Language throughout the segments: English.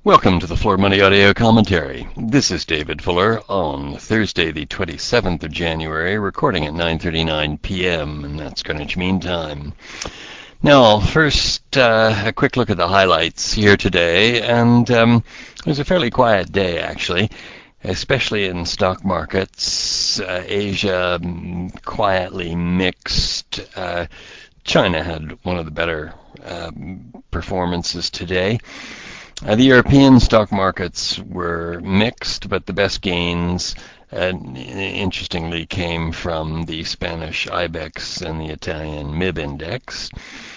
Welcome to the Floor Money Audio Commentary. This is David Fuller on Thursday, the 27th of January, recording at 9:39 p.m., and that's Greenwich Mean Time. Now, first, a quick look at the highlights here today, and it was a fairly quiet day, actually, especially in stock markets. Asia, quietly mixed. China had one of the better performances today. The European stock markets were mixed, but the best gains, interestingly, came from the Spanish IBEX and the Italian MIB index.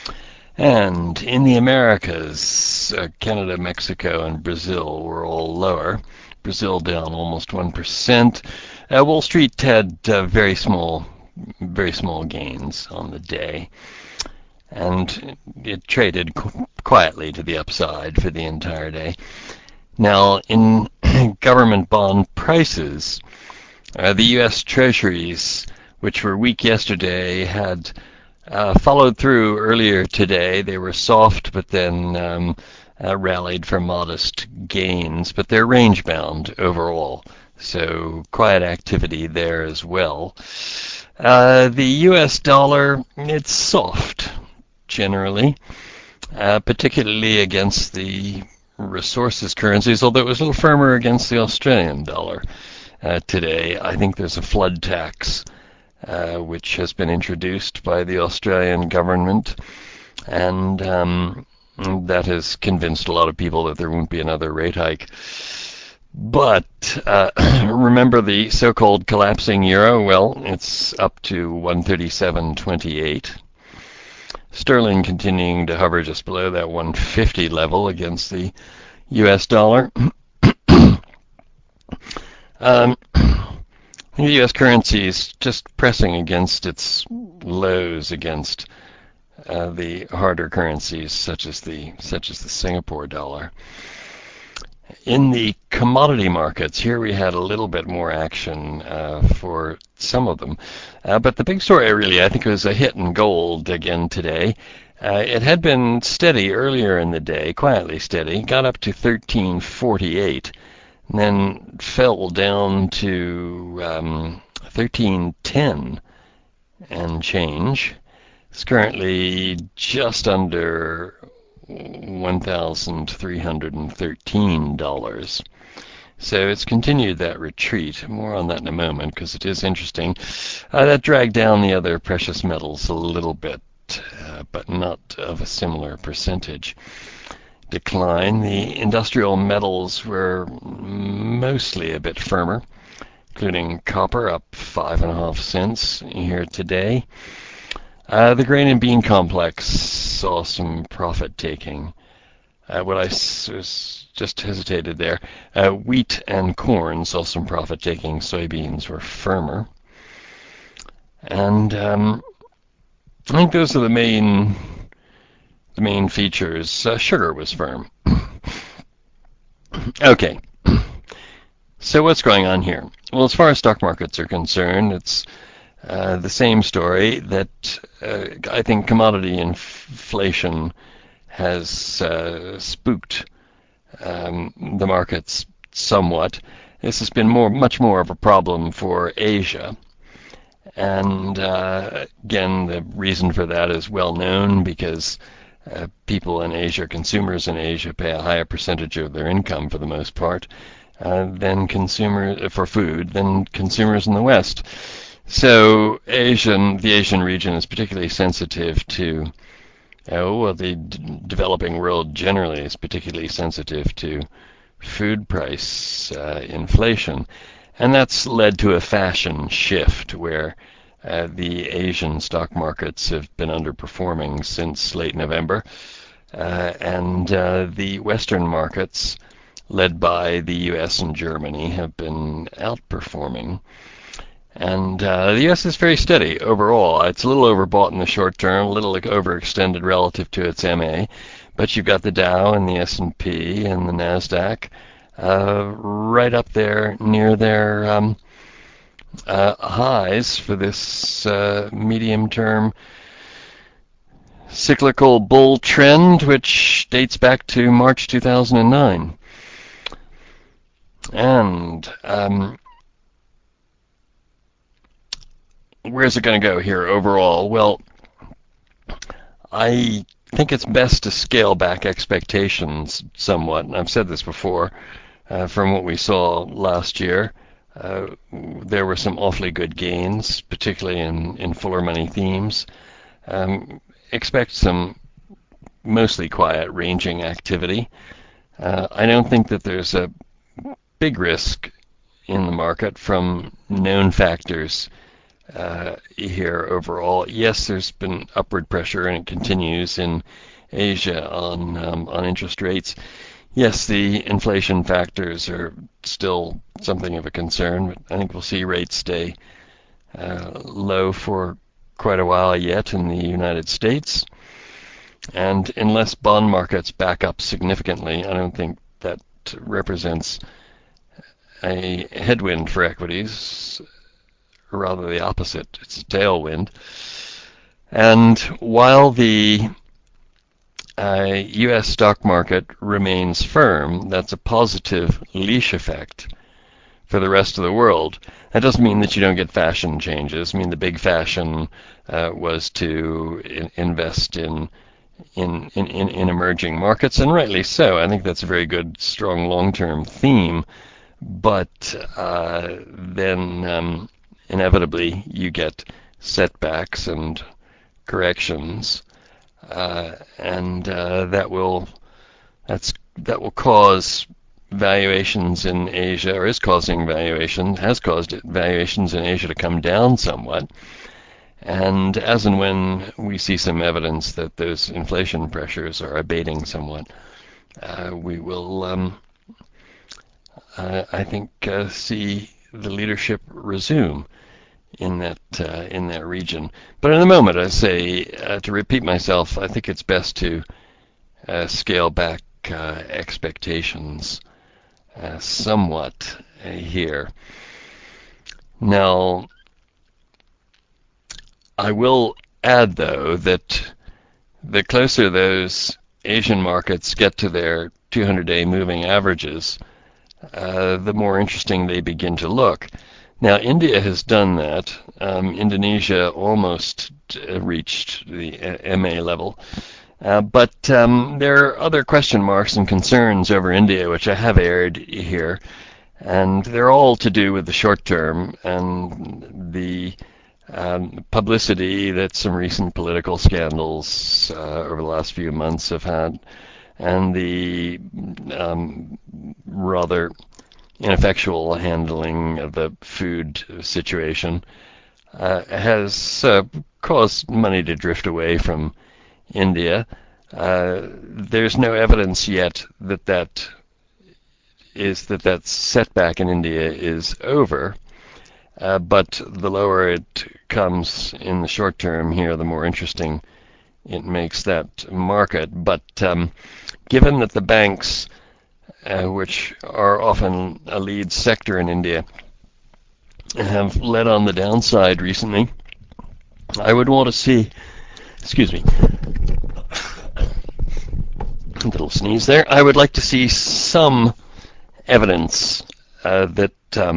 And in the Americas, Canada, Mexico, and Brazil were all lower. Brazil down almost 1%. Wall Street had very small gains on the day, and it traded quietly to the upside for the entire day. Now, in government bond prices, the U.S. Treasuries, which were weak yesterday, had followed through earlier today. They were soft, but then rallied for modest gains, but they're range-bound overall, so quiet activity there as well. The U.S. dollar, it's soft, generally, particularly against the resources currencies, although it was a little firmer against the Australian dollar today. I think there's a flood tax which has been introduced by the Australian government, and that has convinced a lot of people that there won't be another rate hike. But remember the so-called collapsing euro? Well, it's up to 137.28. Sterling continuing to hover just below that 150 level against the U.S. dollar. The U.S. currency is just pressing against its lows against the harder currencies, such as the Singapore dollar. In the commodity markets, here we had a little bit more action for some of them. But the big story, really, I think, was a hit in gold again today. It had been steady earlier in the day, quietly steady, got up to 1348, and then fell down to 1310 and change. It's currently just under $1,313. So it's continued that retreat. More on that in a moment, because it is interesting. That dragged down the other precious metals a little bit, but not of a similar percentage decline. The industrial metals were mostly a bit firmer, including copper up 5.5 cents here today. The grain and bean complex saw some profit taking. What I just hesitated there. Wheat and corn saw some profit taking. Soybeans were firmer. And I think those are the main features. Sugar was firm. Okay. So what's going on here? Well, as far as stock markets are concerned, it's the same story, that I think commodity inflation has spooked the markets somewhat. This has been much more of a problem for Asia. And again, the reason for that is well known, because people in Asia, consumers in Asia, pay a higher percentage of their income for the most part than consumers for food than consumers in the West. So the Asian region is particularly sensitive to, the developing world generally is particularly sensitive to food price inflation. And that's led to a fashion shift where the Asian stock markets have been underperforming since late November. And the Western markets, led by the US and Germany, have been outperforming. And the U.S. is very steady overall. It's a little overbought in the short term, a little overextended relative to its MA, but you've got the Dow and the S&P and the NASDAQ right up there near their highs for this medium-term cyclical bull trend, which dates back to March 2009. And where's it going to go here overall? Well, I think it's best to scale back expectations somewhat. And I've said this before. From what we saw last year, there were some awfully good gains, particularly in fuller money themes. Expect some mostly quiet ranging activity. I don't think that there's a big risk in the market from known factors here overall. Yes, there's been upward pressure, and it continues in Asia on interest rates. Yes, the inflation factors are still something of a concern, but I think we'll see rates stay low for quite a while yet in the United States. And unless bond markets back up significantly, I don't think that represents a headwind for equities, rather the opposite. It's a tailwind. And while the U.S. stock market remains firm, that's a positive leash effect for the rest of the world. That doesn't mean that you don't get fashion changes. I mean, the big fashion was to invest in emerging markets, and rightly so. I think that's a very good, strong long-term theme. But then inevitably you get setbacks and corrections, and that will cause valuations in Asia, or has caused valuations in Asia to come down somewhat. And as and when we see some evidence that those inflation pressures are abating somewhat, we will, I think, see the leadership resume in that region. But in the moment, I say, to repeat myself, I think it's best to scale back expectations somewhat here. Now, I will add, though, that the closer those Asian markets get to their 200-day moving averages, the more interesting they begin to look. Now, India has done that. Indonesia almost reached the MA level. But there are other question marks and concerns over India, which I have aired here. And they're all to do with the short term and the publicity that some recent political scandals over the last few months have had, and the rather ineffectual handling of the food situation has caused money to drift away from India. There's no evidence yet that setback in India is over. But the lower it comes in the short term here, the more interesting it makes that market. But given that the banks, which are often a lead sector in India, have led on the downside recently, I would want to see, excuse me, a little sneeze there. I would like to see some evidence that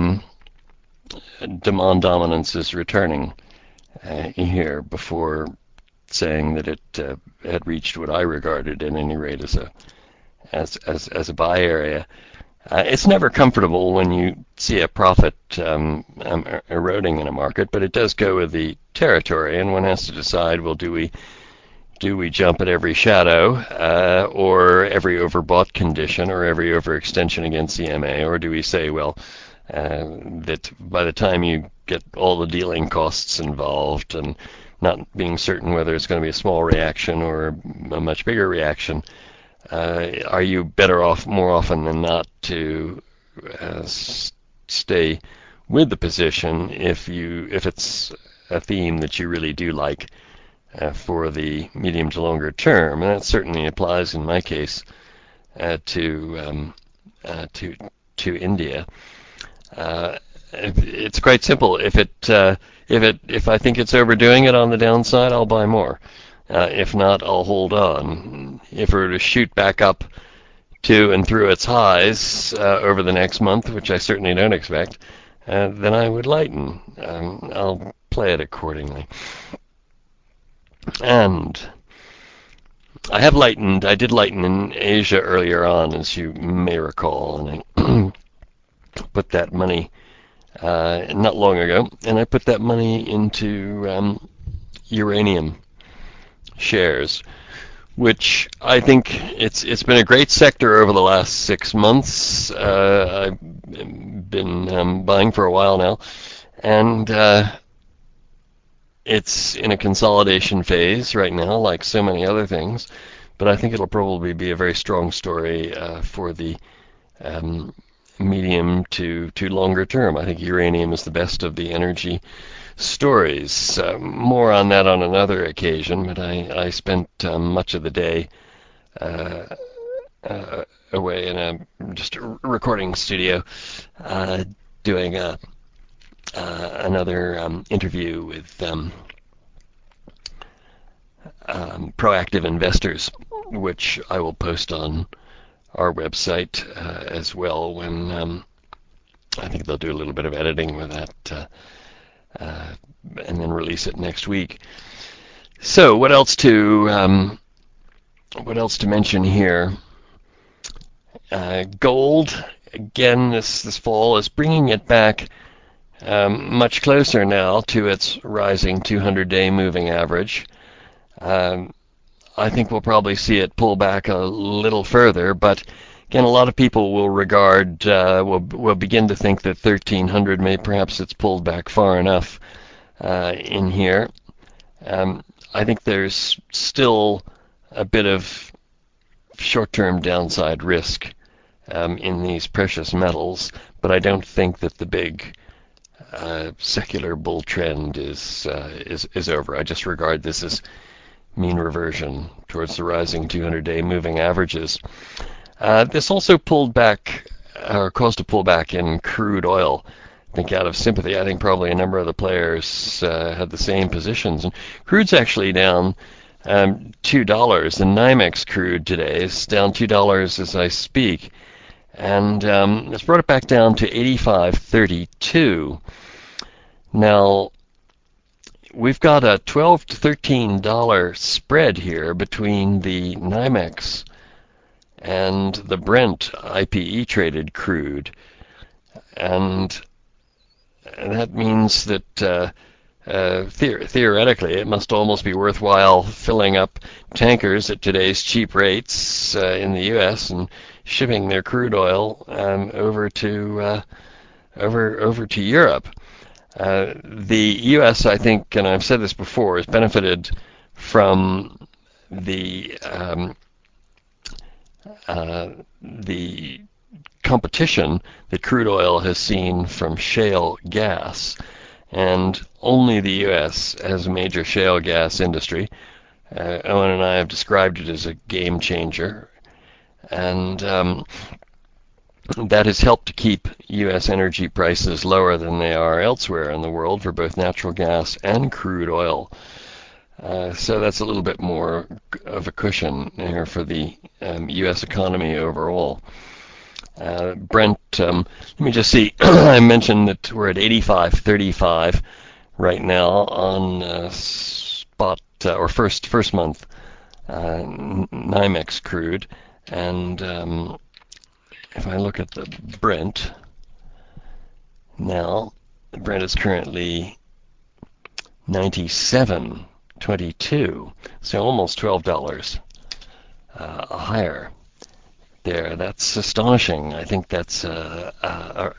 demand dominance is returning here before saying that it had reached what I regarded, at any rate, as a buy area. It's never comfortable when you see a profit eroding in a market, but it does go with the territory, and one has to decide, well, do we jump at every shadow, or every overbought condition, or every overextension against the MA, or do we say, well, that by the time you get all the dealing costs involved and not being certain whether it's going to be a small reaction or a much bigger reaction, are you better off more often than not to stay with the position if it's a theme that you really do like for the medium to longer term? And that certainly applies in my case to India. It's quite simple. If I think it's overdoing it on the downside, I'll buy more. If not, I'll hold on. If it were to shoot back up to and through its highs over the next month, which I certainly don't expect, then I would lighten. I'll play it accordingly. And I have lightened. I did lighten in Asia earlier on, as you may recall, and I put that money not long ago, and I put that money into uranium shares, which I think it's been a great sector over the last 6 months. I've been buying for a while now, and it's in a consolidation phase right now, like so many other things. But I think it'll probably be a very strong story for the medium to longer term. I think uranium is the best of the energy stories. More on that on another occasion, but I spent much of the day away in just a recording studio doing another interview with proactive investors, which I will post on our website as well when I think they'll do a little bit of editing with that and then release it next week. So what else to mention here? Gold again this fall is bringing it back much closer now to its rising 200-day moving average. I think we'll probably see it pull back a little further, but again, a lot of people will regard, will begin to think that 1,300 perhaps it's pulled back far enough in here. I think there's still a bit of short-term downside risk in these precious metals, but I don't think that the big secular bull trend is over. I just regard this as mean reversion towards the rising 200-day moving averages. This also pulled back, or caused a pullback in crude oil. I think out of sympathy. I think probably a number of the players had the same positions. And crude's actually down $2. The NYMEX crude today is down $2 as I speak. And it's brought it back down to 85.32. Now, we've got a $12 to $13 spread here between the NYMEX and the Brent IPE traded crude, and that means that theoretically it must almost be worthwhile filling up tankers at today's cheap rates in the U.S. and shipping their crude oil over to Europe. The U.S., I think, and I've said this before, has benefited from the competition that crude oil has seen from shale gas, and only the U.S. has a major shale gas industry. Owen and I have described it as a game changer, and that has helped to keep U.S. energy prices lower than they are elsewhere in the world for both natural gas and crude oil. So that's a little bit more of a cushion here for the U.S. economy overall. Brent, let me just see. I mentioned that we're at 85.35 right now on spot or first month NYMEX crude, and if I look at the Brent now, the Brent is currently 97.22, so almost $12 higher there. That's astonishing. I think that's a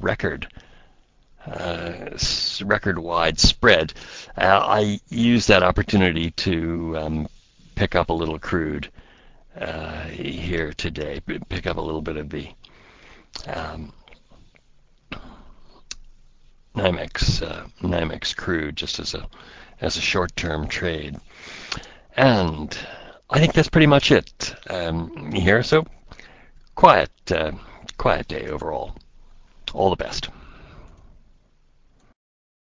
record-wide spread. I used that opportunity to pick up a little crude here today, pick up a little bit of the NYMEX crude just as a short-term trade. And I think that's pretty much it here. So quiet day overall. All the best.